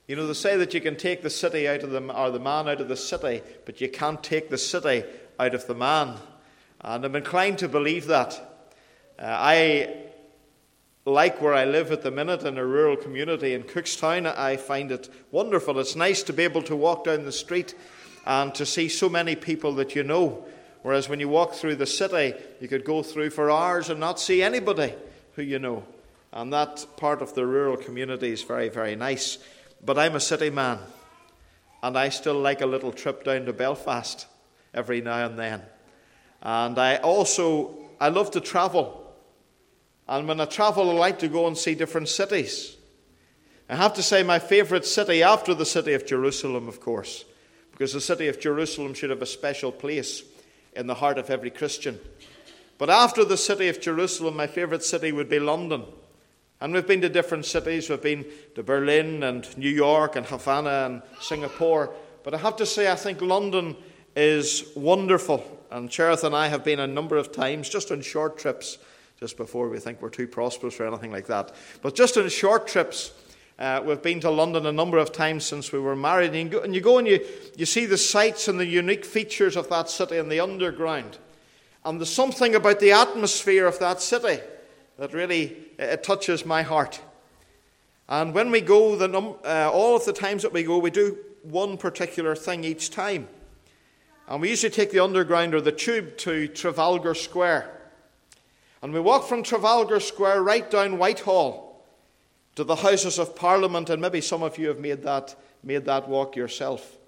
You know, they say that you can take the city out of the man out of the city, but you can't take the city out of the man. And I'm inclined to believe that. I like where I live at the minute in a rural community in Cookstown. I find it wonderful. It's nice to be able to walk down the street and to see so many people that you know. Whereas when you walk through the city, you could go through for hours and not see anybody who you know. And that part of the rural community is very, very nice. But I'm a city man, and I still like a little trip down to Belfast every now and then. And I love to travel. And when I travel, I like to go and see different cities. I have to say my favourite city after the city of Jerusalem, of course, because the city of Jerusalem should have a special place in the heart of every Christian. But after the city of Jerusalem, my favourite city would be London. And we've been to different cities. We've been to Berlin and New York and Havana and Singapore. But I have to say, I think London is wonderful. And Cherith and I have been a number of times, just on short trips, just before we think we're too prosperous or anything like that. But just on short trips, we've been to London a number of times since we were married. And you go and you see the sights and the unique features of that city and the underground. And there's something about the atmosphere of that city that really it touches my heart. And when we go, all of the times that we go, we do one particular thing each time. And we usually take the underground or the tube to Trafalgar Square. And we walk from Trafalgar Square right down Whitehall to the Houses of Parliament, and maybe some of you have made that walk yourself.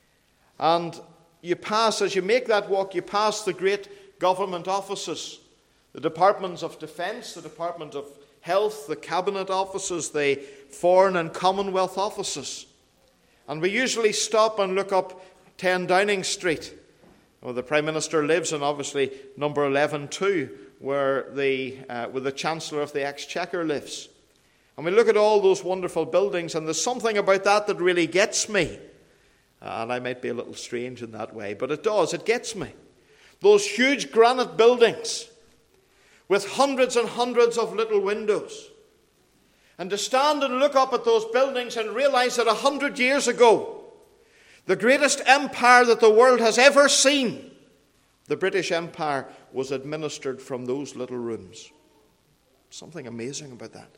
And as you make that walk, you pass the great government offices, the Departments of Defence, the Department of Health, the Cabinet offices, the Foreign and Commonwealth offices. And we usually stop and look up 10 Downing Street, where the Prime Minister lives, and obviously number 11 too, where the Chancellor of the Exchequer lives. And we look at all those wonderful buildings, and there's something about that really gets me. And I might be a little strange in that way, but it gets me. Those huge granite buildings with hundreds and hundreds of little windows. And to stand and look up at those buildings and realize that 100 years ago, the greatest empire that the world has ever seen, the British Empire, was administered from those little rooms. Something amazing about that.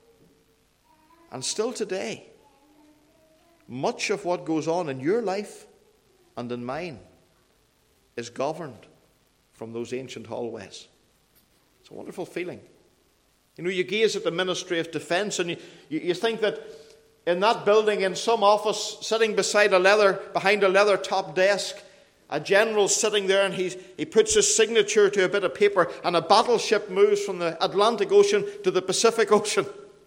And still today, much of what goes on in your life and in mine is governed from those ancient hallways. It's a wonderful feeling. You know, you gaze at the Ministry of Defence and you think that in that building, in some office, sitting behind a leather top desk, a general's sitting there and he puts his signature to a bit of paper, and a battleship moves from the Atlantic Ocean to the Pacific Ocean.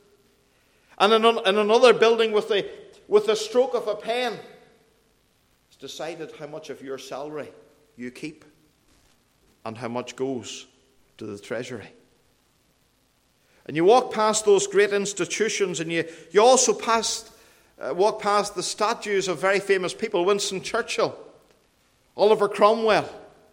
And in another building, with the stroke of a pen, it's decided how much of your salary you keep and how much goes to the treasury. And you walk past those great institutions, and you also walk past the statues of very famous people: Winston Churchill, Oliver Cromwell,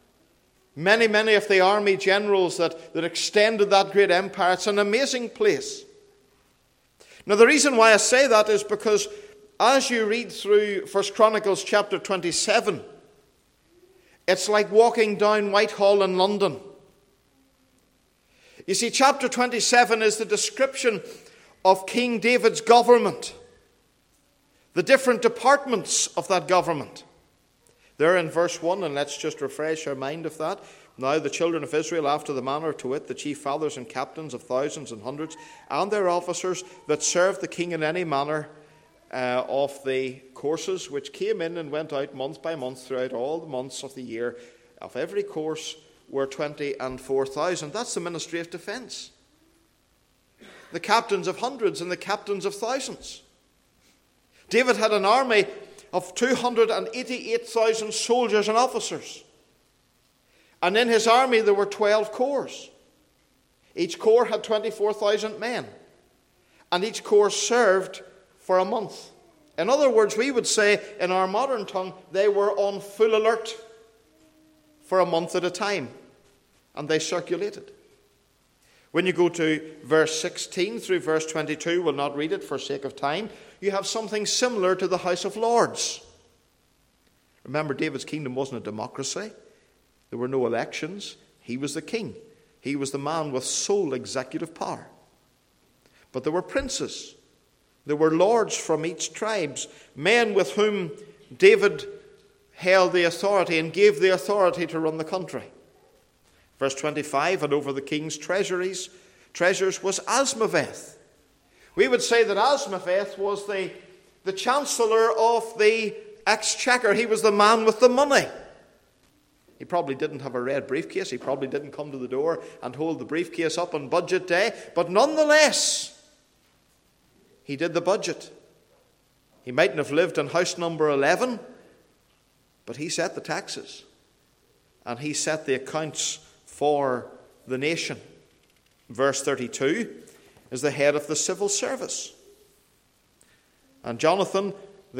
many of the army generals that extended that great empire. It's an amazing place. Now, the reason why I say that is because as you read through 1 Chronicles chapter 27, it's like walking down Whitehall in London. You see, chapter 27 is the description of King David's government, the different departments of that government. There in verse 1, and let's just refresh our mind of that. Now the children of Israel, after the manner, to wit, the chief fathers and captains of thousands and hundreds, and their officers that served the king in any manner of the courses which came in and went out month by month throughout all the months of the year, of every course were 24,000. That's the Ministry of Defence. The captains of hundreds and the captains of thousands. David had an army of 288,000 soldiers and officers. And in his army there were 12 corps. Each corps had 24,000 men. And each corps served for a month. In other words, we would say in our modern tongue, they were on full alert for a month at a time. And they circulated. When you go to verse 16 through verse 22, we'll not read it for sake of time. you have something similar to the House of Lords. Remember, David's kingdom wasn't a democracy. There were no elections. He was the king. He was the man with sole executive power. But there were princes. There were lords from each tribe, men with whom David held the authority and gave the authority to run the country. Verse 25, and over the king's treasures was Asmaveth. We would say that Asmaveth was the chancellor of the exchequer. He was the man with the money. He probably didn't have a red briefcase. He probably didn't come to the door and hold the briefcase up on budget day. But nonetheless, he did the budget. He mightn't have lived in house number 11, but he set the taxes. And he set the accounts for the nation. Verse 32 is the head of the civil service. And Jonathan,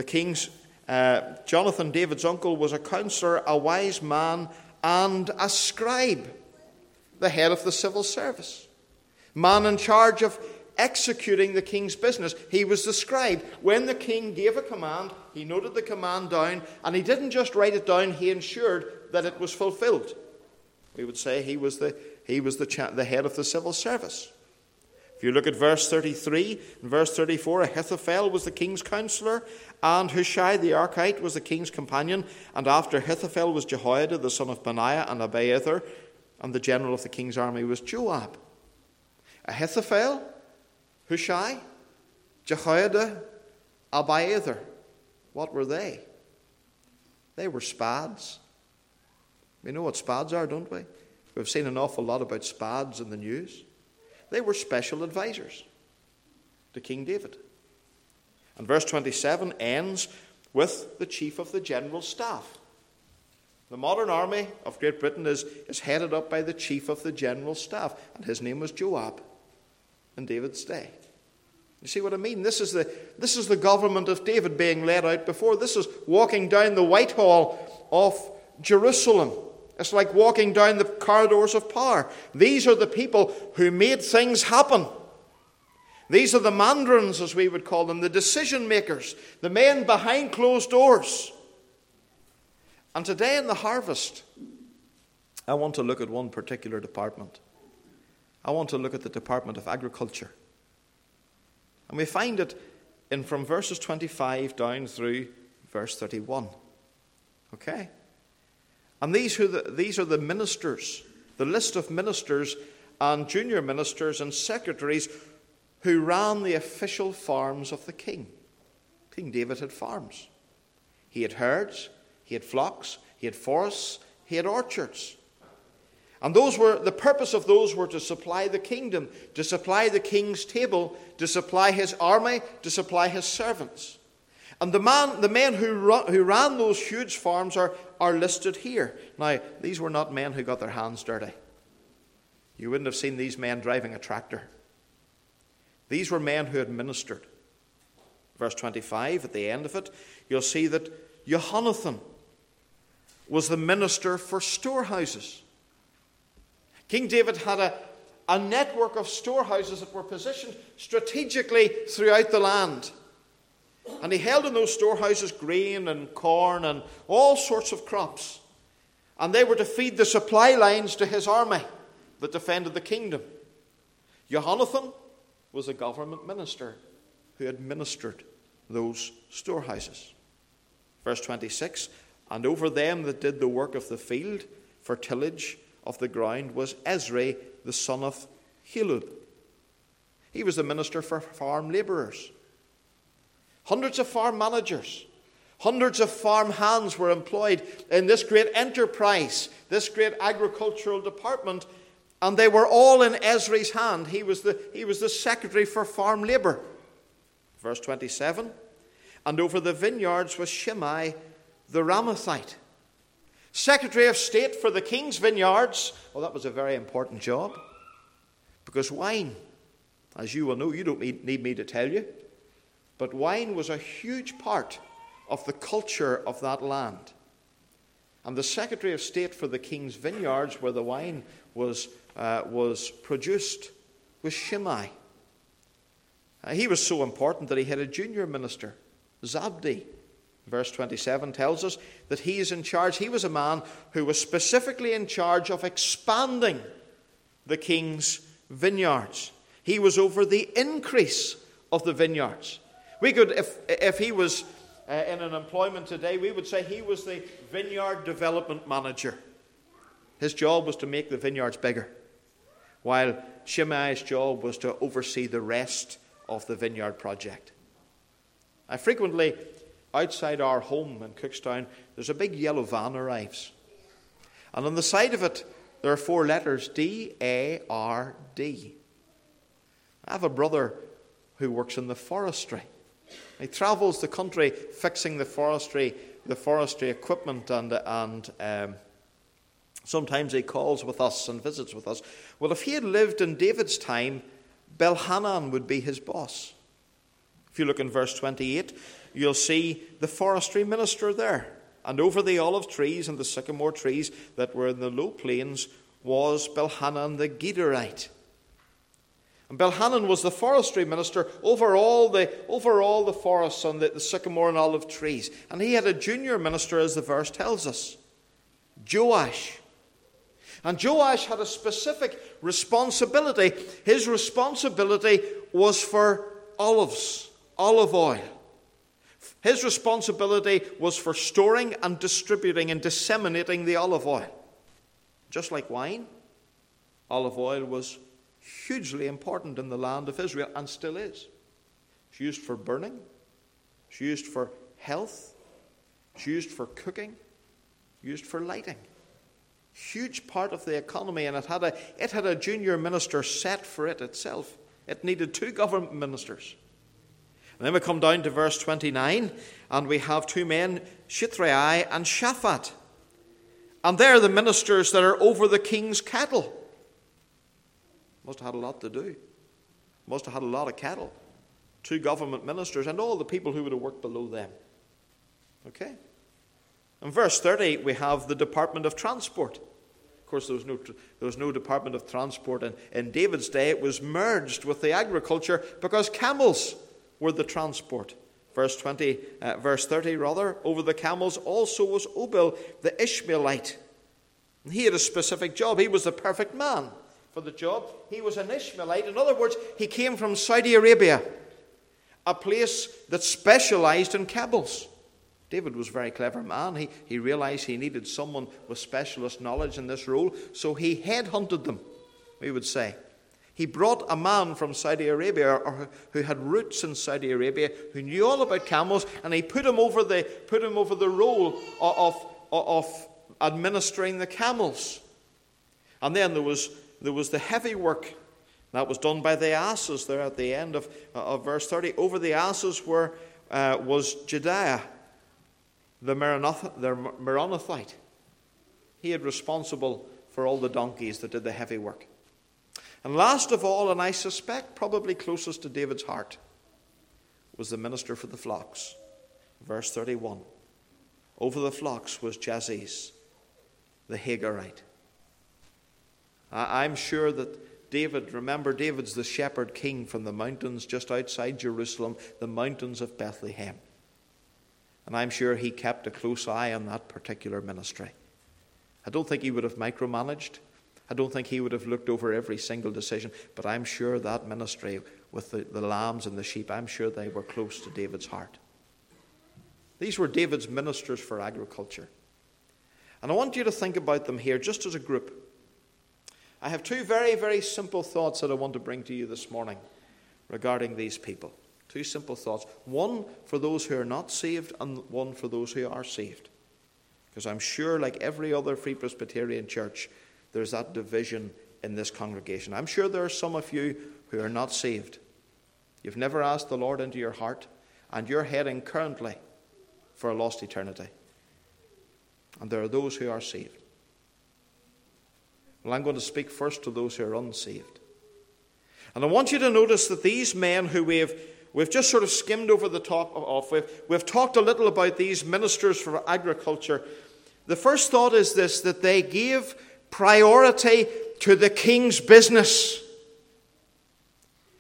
David's uncle, was a counselor, a wise man, and a scribe, the head of the civil service. Man in charge of executing the king's business. He was the scribe. When the king gave a command, he noted the command down, and he didn't just write it down, he ensured that it was fulfilled. We would say he was the head of the civil service. If you look at verse 33 and verse 34, Ahithophel was the king's counselor, and Hushai the Archite was the king's companion, and after Ahithophel was Jehoiada the son of Benaiah, and Abiathar, and the general of the king's army was Joab. Ahithophel, Hushai, Jehoiada, Abiathar. What were they? They were spads. We know what spads are, don't we? We've seen an awful lot about spads in the news. They were special advisors to King David. And verse 27 ends with the chief of the general staff. The modern army of Great Britain is headed up by the chief of the general staff, and his name was Joab in David's day. You see what I mean? This is the government of David being led out before. This is walking down the Whitehall of Jerusalem. It's like walking down the corridors of power. These are the people who made things happen. These are the mandarins, as we would call them, the decision makers, the men behind closed doors. And today in the harvest, I want to look at one particular department. I want to look at the Department of Agriculture. And we find it from verses 25 down through verse 31. Okay? And these are the ministers, the list of ministers and junior ministers and secretaries who ran the official farms of the king. King David had farms. He had herds, he had flocks, he had forests, he had orchards. And the purpose of those were to supply the kingdom, to supply the king's table, to supply his army, to supply his servants. And the men who ran those huge farms are listed here. Now, these were not men who got their hands dirty. You wouldn't have seen these men driving a tractor. These were men who had ministered. Verse 25, at the end of it, you'll see that Jonathan was the minister for storehouses. King David had a network of storehouses that were positioned strategically throughout the land. And he held in those storehouses grain and corn and all sorts of crops. And they were to feed the supply lines to his army that defended the kingdom. Jonathan was a government minister who administered those storehouses. Verse 26, and over them that did the work of the field for tillage of the ground was Ezra, the son of Helub. He was the minister for farm labourers. Hundreds of farm managers, hundreds of farm hands were employed in this great enterprise, this great agricultural department, and they were all in Ezra's hand. He was the secretary for farm labour. Verse 27, and over the vineyards was Shimei the Ramathite. Secretary of State for the king's vineyards. Well, that was a very important job, because wine, as you will know, you don't need me to tell you, but wine was a huge part of the culture of that land. And the Secretary of State for the king's vineyards, where the wine was produced, was Shimei. He was so important that he had a junior minister, Zabdi. Verse 27 tells us that he is in charge. He was a man who was specifically in charge of expanding the king's vineyards. He was over the increase of the vineyards. We could, if he was in an employment today, we would say he was the vineyard development manager. His job was to make the vineyards bigger, while Shimei's job was to oversee the rest of the vineyard project. I frequently, outside our home in Cookstown, there's a big yellow van arrives. And on the side of it, there are 4 letters, D-A-R-D. I have a brother who works in the forestry. He travels the country fixing the forestry equipment, and sometimes he calls with us and visits with us. Well, if he had lived in David's time, Belhanan would be his boss. If you look in verse 28, you'll see the forestry minister there. And over the olive trees and the sycamore trees that were in the low plains was Belhanan the Gederite. And Belhanan was the forestry minister over all the forests and the sycamore and olive trees. And he had a junior minister, as the verse tells us, Joash. And Joash had a specific responsibility. His responsibility was for olives, olive oil. His responsibility was for storing and distributing and disseminating the olive oil. Just like wine, olive oil was hugely important in the land of Israel, and still is. It's used for burning. It's used for health. It's used for cooking. Used for lighting. Huge part of the economy, and it had a junior minister set for it itself. It needed 2 government ministers. And then we come down to verse 29, and we have 2 men, Shitrai and Shaphat. And they're the ministers that are over the king's cattle. Must have had a lot to do. Must have had a lot of cattle. 2 government ministers and all the people who would have worked below them. Okay? In verse 30, we have the Department of Transport. Of course, there was no Department of Transport in David's day. It was merged with the agriculture because camels were the transport. Verse 30, over the camels also was Obil the Ishmaelite. And he had a specific job. He was the perfect man for the job. He was an Ishmaelite. In other words, he came from Saudi Arabia, a place that specialized in camels. David was a very clever man. He realized he needed someone with specialist knowledge in this role, so he headhunted them, we would say. He brought a man from Saudi Arabia, or who had roots in Saudi Arabia, who knew all about camels, and he put him over the role of administering the camels. And then there was the heavy work that was done by the asses there at the end of verse 30. Over the asses was Jediah, the Meronothite. He had responsible for all the donkeys that did the heavy work. And last of all, and I suspect probably closest to David's heart, was the minister for the flocks. Verse 31. Over the flocks was Jaziz, the Hagarite. I'm sure that David's the shepherd king from the mountains just outside Jerusalem, the mountains of Bethlehem. And I'm sure he kept a close eye on that particular ministry. I don't think he would have micromanaged. I don't think he would have looked over every single decision. But I'm sure that ministry with the lambs and the sheep, I'm sure they were close to David's heart. These were David's ministers for agriculture. And I want you to think about them here just as a group. I have 2 very, very simple thoughts that I want to bring to you this morning regarding these people. 2 simple thoughts. One for those who are not saved, and one for those who are saved. Because I'm sure, like every other Free Presbyterian church, there's that division in this congregation. I'm sure there are some of you who are not saved. You've never asked the Lord into your heart, and you're heading currently for a lost eternity. And there are those who are saved. Well, I'm going to speak first to those who are unsaved. And I want you to notice that these men who we've just sort of skimmed over the top of, we've talked a little about these ministers for agriculture. The first thought is this, that they gave priority to the king's business.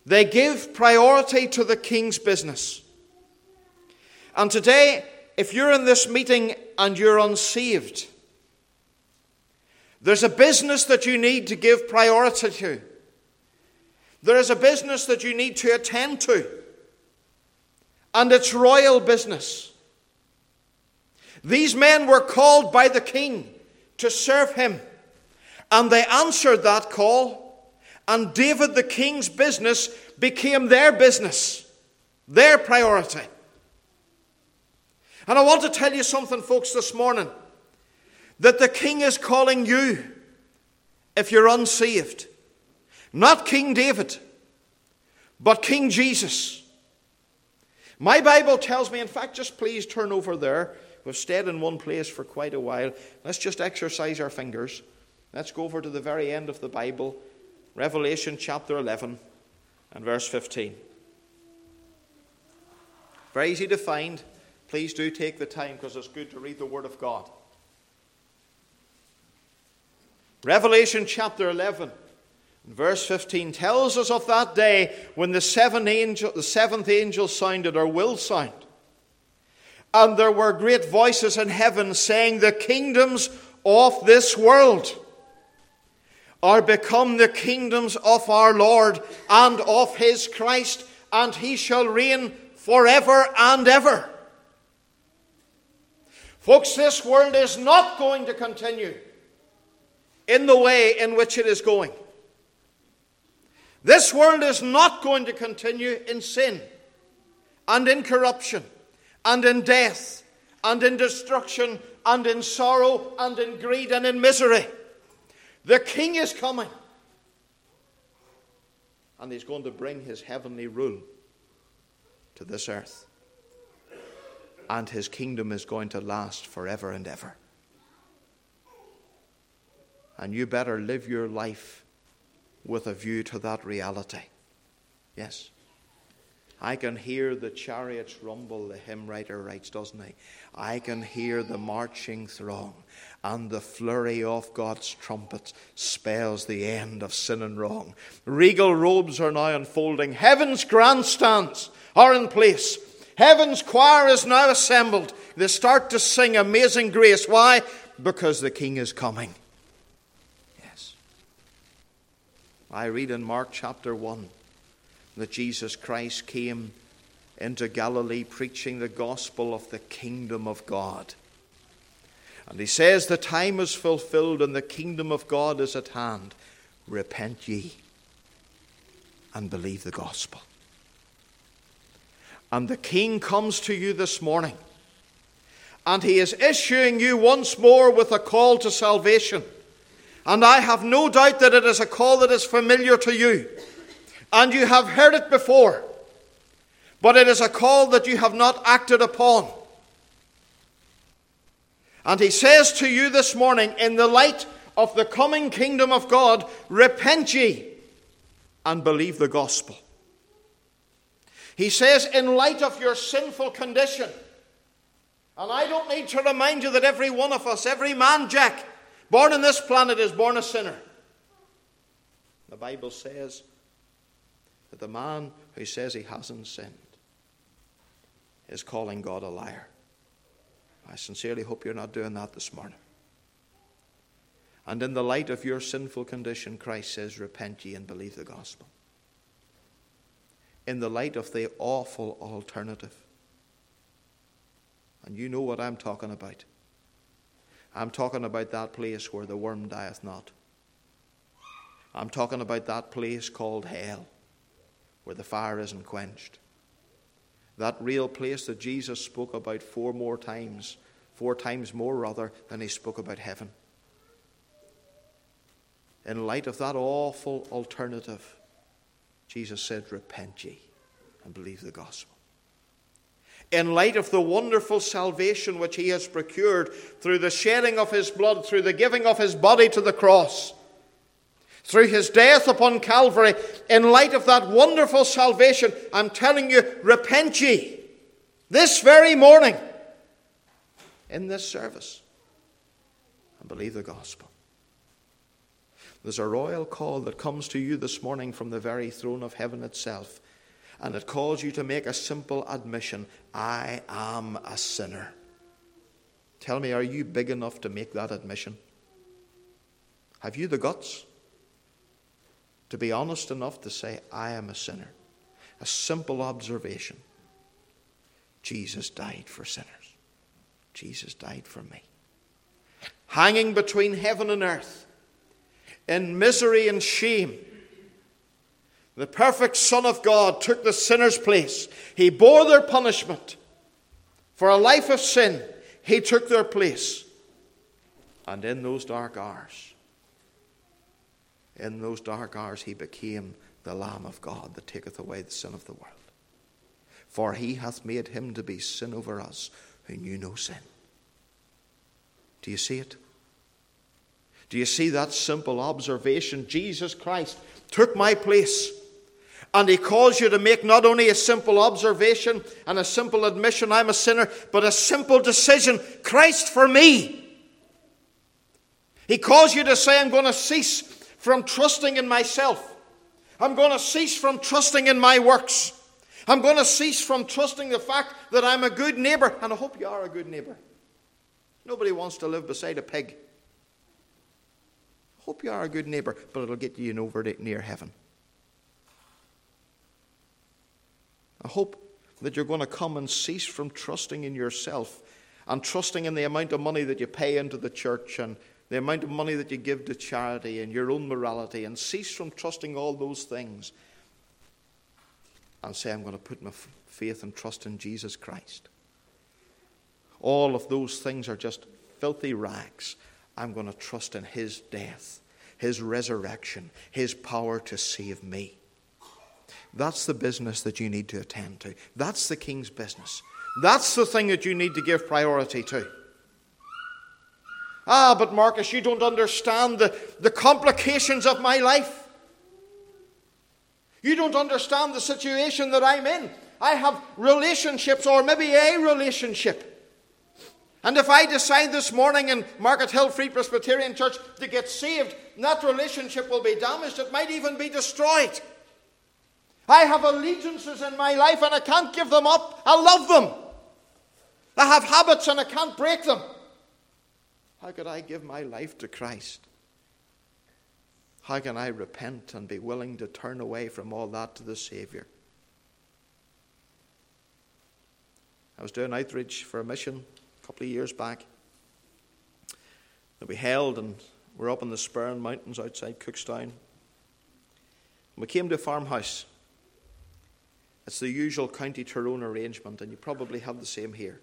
They give priority to the king's business. And today, if you're in this meeting and you're unsaved, there's a business that you need to give priority to. There is a business that you need to attend to. And it's royal business. These men were called by the king to serve him. And they answered that call. And David, the king's business, became their business, their priority. And I want to tell you something, folks, this morning. That the king is calling you, if you're unsaved. Not King David, but King Jesus. My Bible tells me, in fact, just please turn over there. We've stayed in one place for quite a while. Let's just exercise our fingers. Let's go over to the very end of the Bible, Revelation chapter 11 and verse 15. Very easy to find. Please do take the time, because it's good to read the Word of God. Revelation chapter 11 verse 15 tells us of that day when the seventh angel sounded, or will sound. And there were great voices in heaven saying, the kingdoms of this world are become the kingdoms of our Lord and of his Christ, and he shall reign forever and ever. Folks, this world is not going to continue in the way in which it is going. This world is not going to continue in sin and in corruption and in death and in destruction and in sorrow and in greed and in misery. The king is coming. And he's going to bring his heavenly rule to this earth. And his kingdom is going to last forever and ever. And you better live your life with a view to that reality. Yes. I can hear the chariots rumble, the hymn writer writes, doesn't he? I can hear the marching throng, and the flurry of God's trumpet spells the end of sin and wrong. Regal robes are now unfolding. Heaven's grandstands are in place. Heaven's choir is now assembled. They start to sing Amazing Grace. Why? Because the King is coming. Yes. I read in Mark chapter 1 that Jesus Christ came into Galilee preaching the gospel of the kingdom of God. And he says, the time is fulfilled and the kingdom of God is at hand. Repent ye and believe the gospel. And the King comes to you this morning, and he is issuing you once more with a call to salvation. And I have no doubt that it is a call that is familiar to you. And you have heard it before. But it is a call that you have not acted upon. And he says to you this morning, in the light of the coming kingdom of God, repent ye and believe the gospel. He says, in light of your sinful condition, and I don't need to remind you that every one of us, every man, Jack, born on this planet is born a sinner. The Bible says that the man who says he hasn't sinned is calling God a liar. I sincerely hope you're not doing that this morning. And in the light of your sinful condition, Christ says, repent ye and believe the gospel. In the light of the awful alternative. And you know what I'm talking about. I'm talking about that place where the worm dieth not. I'm talking about that place called hell, where the fire isn't quenched. That real place that Jesus spoke about four times more than he spoke about heaven. In light of that awful alternative, Jesus said, repent ye and believe the gospel. In light of the wonderful salvation which he has procured through the shedding of his blood, through the giving of his body to the cross, through his death upon Calvary, in light of that wonderful salvation, I'm telling you, repent ye this very morning in this service and believe the gospel. There's a royal call that comes to you this morning from the very throne of heaven itself. And it calls you to make a simple admission. I am a sinner. Tell me, are you big enough to make that admission? Have you the guts to be honest enough to say, I am a sinner? A simple observation. Jesus died for sinners. Jesus died for me. Hanging between heaven and earth, in misery and shame, the perfect Son of God took the sinner's place. He bore their punishment. For a life of sin, he took their place. And in those dark hours, he became the Lamb of God that taketh away the sin of the world. For he hath made him to be sin over us who knew no sin. Do you see it? Do you see that simple observation? Jesus Christ took my place. And he calls you to make not only a simple observation and a simple admission, I'm a sinner, but a simple decision, Christ for me. He calls you to say, I'm going to cease from trusting in myself. I'm going to cease from trusting in my works. I'm going to cease from trusting the fact that I'm a good neighbor. And I hope you are a good neighbor. Nobody wants to live beside a pig. I hope you are a good neighbor, but it'll get you over near heaven. I hope that you're going to come and cease from trusting in yourself and trusting in the amount of money that you pay into the church and the amount of money that you give to charity and your own morality, and cease from trusting all those things and say, I'm going to put my faith and trust in Jesus Christ. All of those things are just filthy rags. I'm going to trust in his death, his resurrection, his power to save me. That's the business that you need to attend to. That's the King's business. That's the thing that you need to give priority to. But Marcus, you don't understand the complications of my life. You don't understand the situation that I'm in. I have relationships, or maybe a relationship. And if I decide this morning in Market Hill Free Presbyterian Church to get saved, that relationship will be damaged. It might even be destroyed. I have allegiances in my life and I can't give them up. I love them. I have habits and I can't break them. How could I give my life to Christ? How can I repent and be willing to turn away from all that to the Savior? I was doing outreach for a mission a couple of years back that we held, and we're up in the Spurn Mountains outside Cookstown. And we came to a farmhouse. It's the usual County Tyrone arrangement, and you probably have the same here.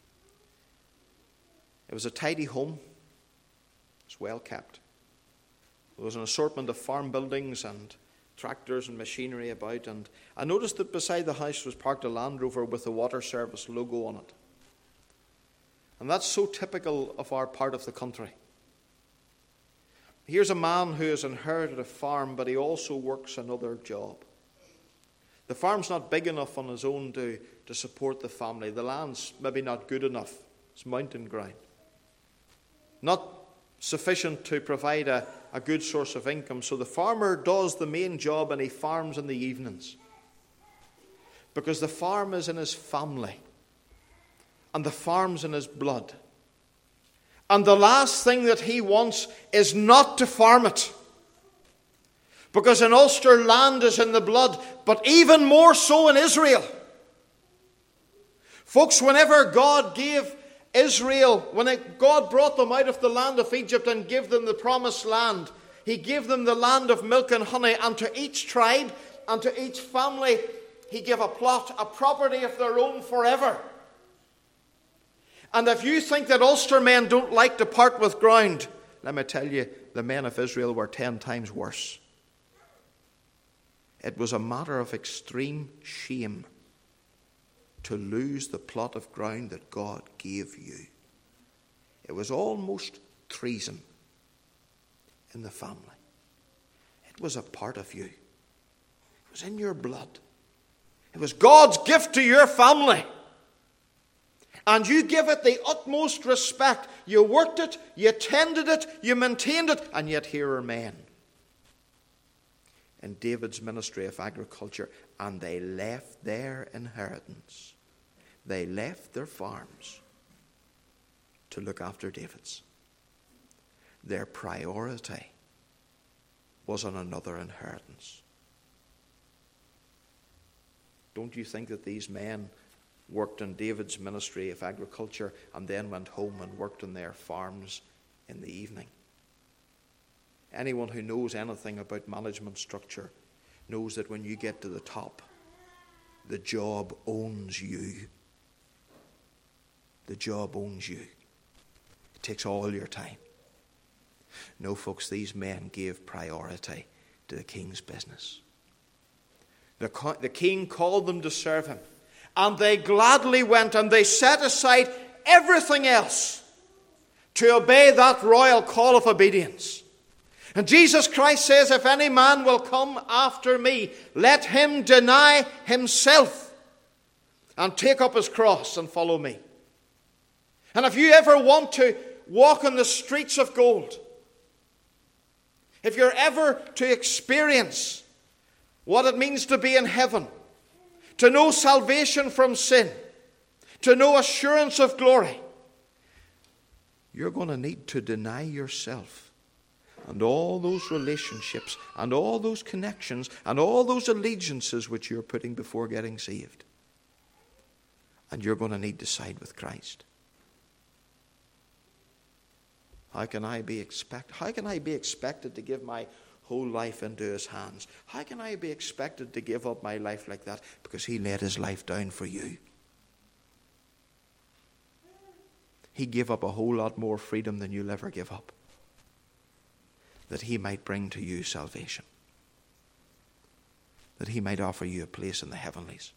It was a tidy home. It was well kept. There was an assortment of farm buildings and tractors and machinery about, and I noticed that beside the house was parked a Land Rover with the Water Service logo on it. And that's so typical of our part of the country. Here's a man who has inherited a farm, but he also works another job. The farm's not big enough on his own to support the family. The land's maybe not good enough. It's mountain ground. Not sufficient to provide a good source of income. So the farmer does the main job and he farms in the evenings. Because the farm is in his family. And the farm's in his blood. And the last thing that he wants is not to farm it. Because in Ulster, land is in the blood, but even more so in Israel. Folks, whenever God gave Israel, God brought them out of the land of Egypt and gave them the promised land, he gave them the land of milk and honey, and to each tribe and to each family, he gave a plot, a property of their own forever. And if you think that Ulster men don't like to part with ground, let me tell you, the men of Israel were 10 times worse. It was a matter of extreme shame to lose the plot of ground that God gave you. It was almost treason in the family. It was a part of you. It was in your blood. It was God's gift to your family. And you give it the utmost respect. You worked it, you tended it, you maintained it, and yet here are men in David's ministry of agriculture, and they left their inheritance. They left their farms to look after David's. Their priority was on another inheritance. Don't you think that these men worked in David's ministry of agriculture and then went home and worked on their farms in the evening? Anyone who knows anything about management structure knows that when you get to the top, the job owns you. The job owns you. It takes all your time. No, folks, these men gave priority to the king's business. The king called them to serve him, and they gladly went, and they set aside everything else to obey that royal call of obedience. And Jesus Christ says, if any man will come after me, let him deny himself and take up his cross and follow me. And if you ever want to walk on the streets of gold, if you're ever to experience what it means to be in heaven, to know salvation from sin, to know assurance of glory, you're going to need to deny yourself and all those relationships and all those connections and all those allegiances which you're putting before getting saved. And you're going to need to side with Christ. How can I be expected to give my whole life into his hands? How can I be expected to give up my life like that? Because he laid his life down for you. He gave up a whole lot more freedom than you'll ever give up, that he might bring to you salvation, that he might offer you a place in the heavenlies.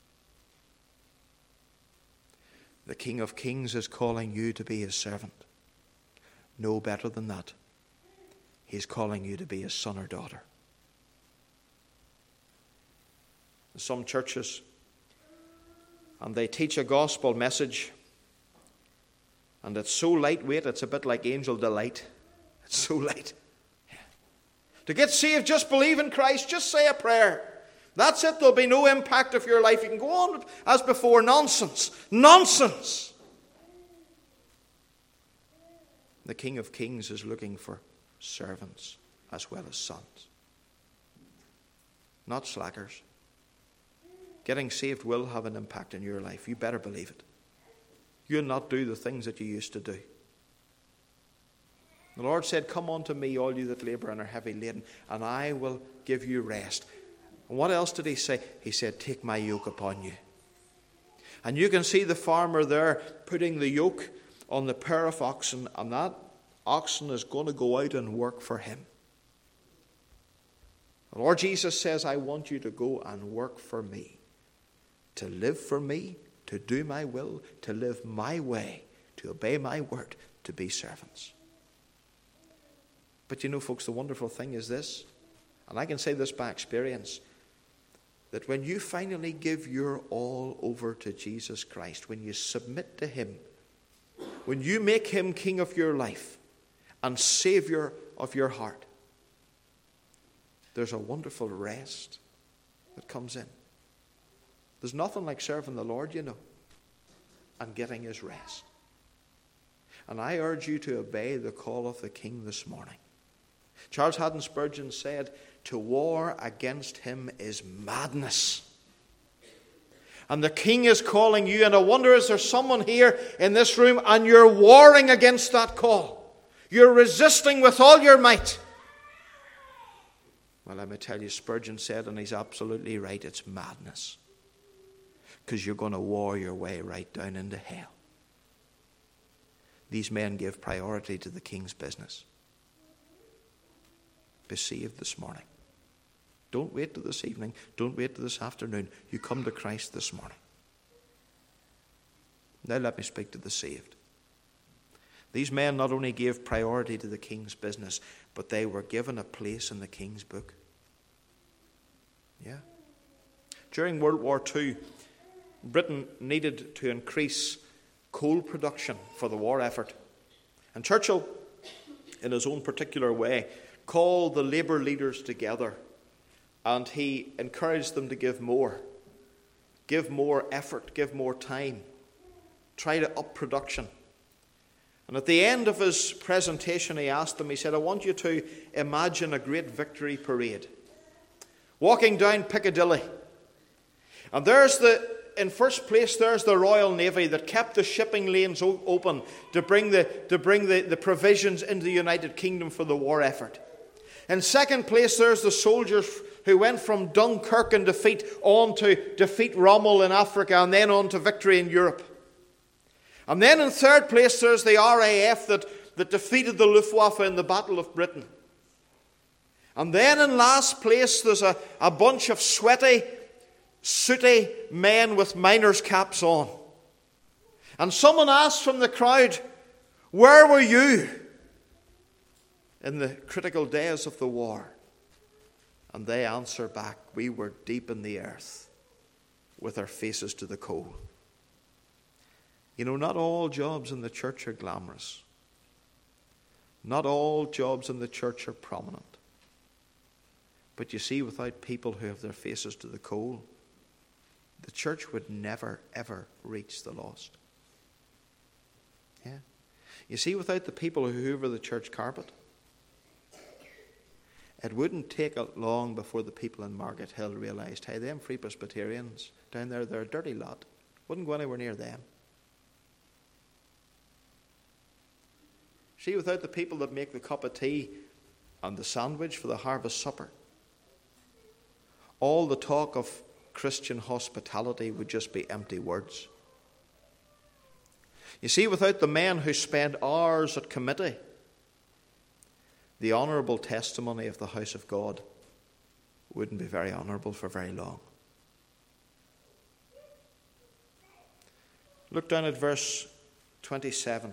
The King of Kings is calling you to be his servant. No better than that. He's calling you to be his son or daughter. In some churches, and they teach a gospel message, and it's so lightweight, it's a bit like Angel Delight. It's so light. Yeah. To get saved, just believe in Christ, just say a prayer. That's it. There'll be no impact of your life. You can go on as before. Nonsense. Nonsense. The King of Kings is looking for servants as well as sons. Not slackers. Getting saved will have an impact in your life. You better believe it. You'll not do the things that you used to do. The Lord said, come unto me, all you that labor and are heavy laden, and I will give you rest. And what else did he say? He said, take my yoke upon you. And you can see the farmer there putting the yoke on the pair of oxen, and that oxen is going to go out and work for him. The Lord Jesus says, I want you to go and work for me, to live for me, to do my will, to live my way, to obey my word, to be servants. But you know, folks, the wonderful thing is this, and I can say this by experience, that when you finally give your all over to Jesus Christ, when you submit to him, when you make him king of your life and savior of your heart, there's a wonderful rest that comes in. There's nothing like serving the Lord, you know, and getting his rest. And I urge you to obey the call of the King this morning. Charles Haddon Spurgeon said, to war against him is madness. And the King is calling you, and I wonder, is there someone here in this room and you're warring against that call? You're resisting with all your might. Well, let me tell you, Spurgeon said, and he's absolutely right, it's madness. Because you're going to war your way right down into hell. These men give priority to the King's business. Be saved this morning. Don't wait till this evening. Don't wait till this afternoon. You come to Christ this morning. Now let me speak to the saved. These men not only gave priority to the King's business, but they were given a place in the King's book. Yeah. During World War II, Britain needed to increase coal production for the war effort. And Churchill, in his own particular way, called the labour leaders together and he encouraged them to give more effort, give more time, try to up production. And at the end of his presentation, he asked them, he said, I want you to imagine a great victory parade. Walking down Piccadilly. And in first place, there's the Royal Navy that kept the shipping lanes open to bring the provisions into the United Kingdom for the war effort. In second place, there's the soldiers who went from Dunkirk in defeat on to defeat Rommel in Africa and then on to victory in Europe. And then in third place, there's the RAF that defeated the Luftwaffe in the Battle of Britain. And then in last place, there's a bunch of sweaty, sooty men with miners' caps on. And someone asked from the crowd, where were you in the critical days of the war? And they answer back, we were deep in the earth with our faces to the coal. You know, not all jobs in the church are glamorous. Not all jobs in the church are prominent. But you see, without people who have their faces to the coal, the church would never, ever reach the lost. Yeah. You see, without the people who hoover the church carpet, it wouldn't take long before the people in Market Hill realised, hey, them Free Presbyterians down there, they're a dirty lot. Wouldn't go anywhere near them. See, without the people that make the cup of tea and the sandwich for the harvest supper, all the talk of Christian hospitality would just be empty words. You see, without the men who spend hours at committee, the honourable testimony of the house of God wouldn't be very honourable for very long. Look down at verse 27.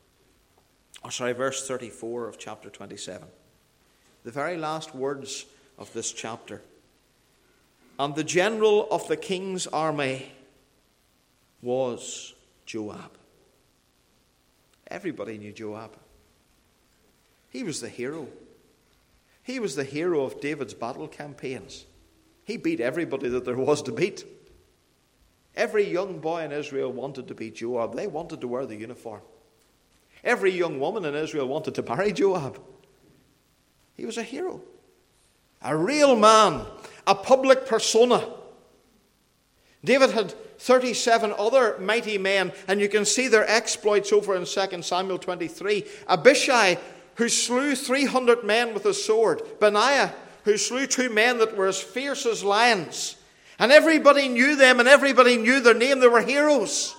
Verse 34 of chapter 27. The very last words of this chapter. And the general of the king's army was Joab. Everybody knew Joab. He was the hero. He was the hero of David's battle campaigns. He beat everybody that there was to beat. Every young boy in Israel wanted to be Joab. They wanted to wear the uniform. Every young woman in Israel wanted to marry Joab. He was a hero. A real man. A public persona. David had 37 other mighty men, and you can see their exploits over in 2 Samuel 23. Abishai, who slew 300 men with his sword. Benaiah, who slew 2 men that were as fierce as lions. And everybody knew them, and everybody knew their name. They were heroes.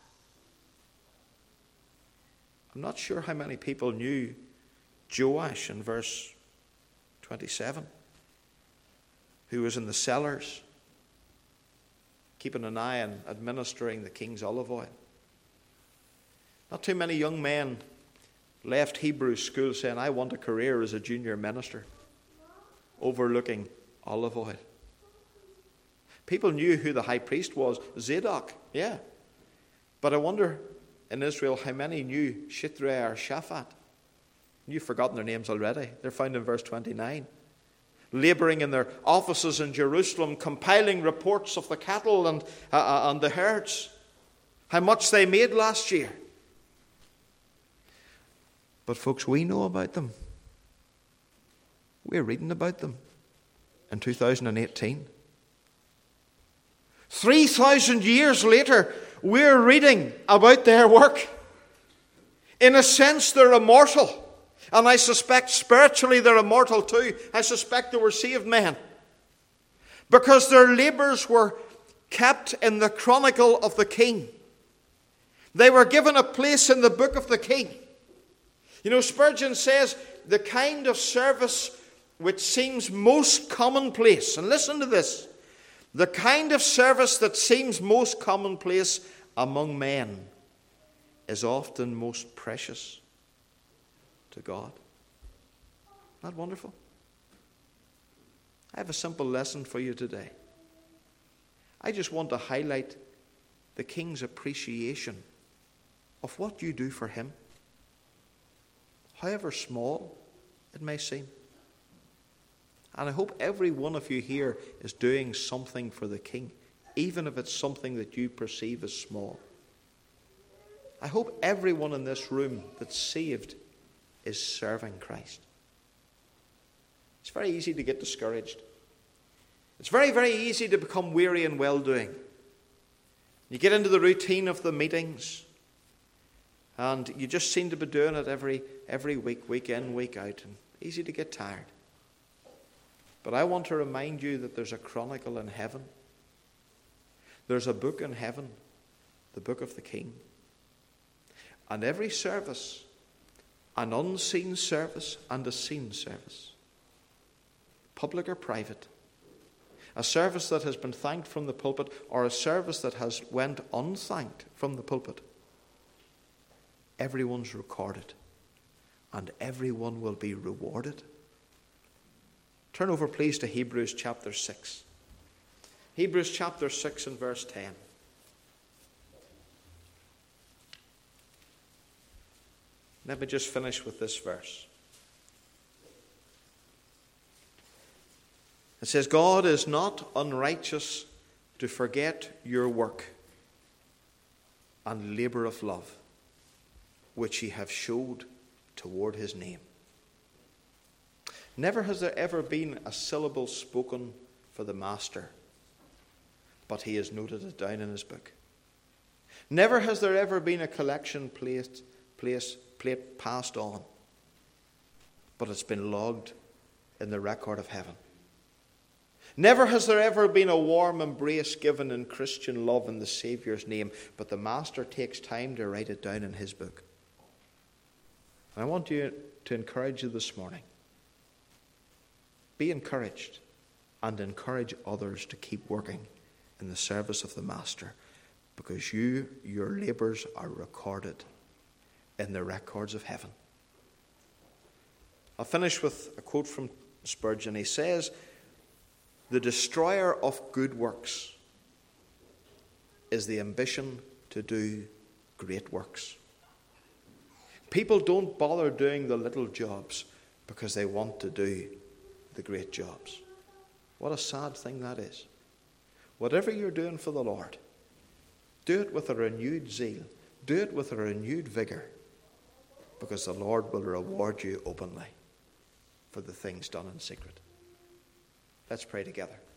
I'm not sure how many people knew Joash in verse 27, who was in the cellars, keeping an eye on administering the king's olive oil. Not too many young men left Hebrew school saying, I want a career as a junior minister, overlooking olive oil. People knew who the high priest was, Zadok, yeah. But I wonder in Israel how many knew Shithrei or Shaphat. You've forgotten their names already. They're found in verse 29. Labouring in their offices in Jerusalem, compiling reports of the cattle and the herds, how much they made last year. But folks, we know about them. We're reading about them in 2018. 3,000 years later, we're reading about their work. In a sense, they're immortal. And I suspect spiritually they're immortal too. I suspect they were saved men. Because their labours were kept in the chronicle of the king. They were given a place in the book of the king. You know, Spurgeon says, the kind of service which seems most commonplace, and listen to this, the kind of service that seems most commonplace among men is often most precious to God. Isn't that wonderful? I have a simple lesson for you today. I just want to highlight the king's appreciation of what you do for him, however small it may seem. And I hope every one of you here is doing something for the King, even if it's something that you perceive as small. I hope everyone in this room that's saved is serving Christ. It's very easy to get discouraged. It's very, very easy to become weary in well-doing. You get into the routine of the meetings, and you just seem to be doing it every week, week in, week out, and easy to get tired. But I want to remind you that there's a chronicle in heaven. There's a book in heaven, the book of the King. And every service, an unseen service and a seen service, public or private, a service that has been thanked from the pulpit or a service that has went unthanked from the pulpit, everyone's recorded and everyone will be rewarded. Turn over, please, to Hebrews chapter 6. Hebrews chapter 6 and verse 10. Let me just finish with this verse. It says, God is not unrighteous to forget your work and labour of love, which ye have showed toward his name. Never has there ever been a syllable spoken for the Master, but he has noted it down in his book. Never has there ever been a collection plate passed on, but it's been logged in the record of heaven. Never has there ever been a warm embrace given in Christian love in the Saviour's name, but the Master takes time to write it down in his book. And I want to encourage you this morning. Be encouraged and encourage others to keep working in the service of the Master, because your labours are recorded in the records of heaven. I'll finish with a quote from Spurgeon. He says, "The destroyer of good works is the ambition to do great works." People don't bother doing the little jobs because they want to do the great jobs. What a sad thing that is. Whatever you're doing for the Lord, do it with a renewed zeal. Do it with a renewed vigour, because the Lord will reward you openly for the things done in secret. Let's pray together.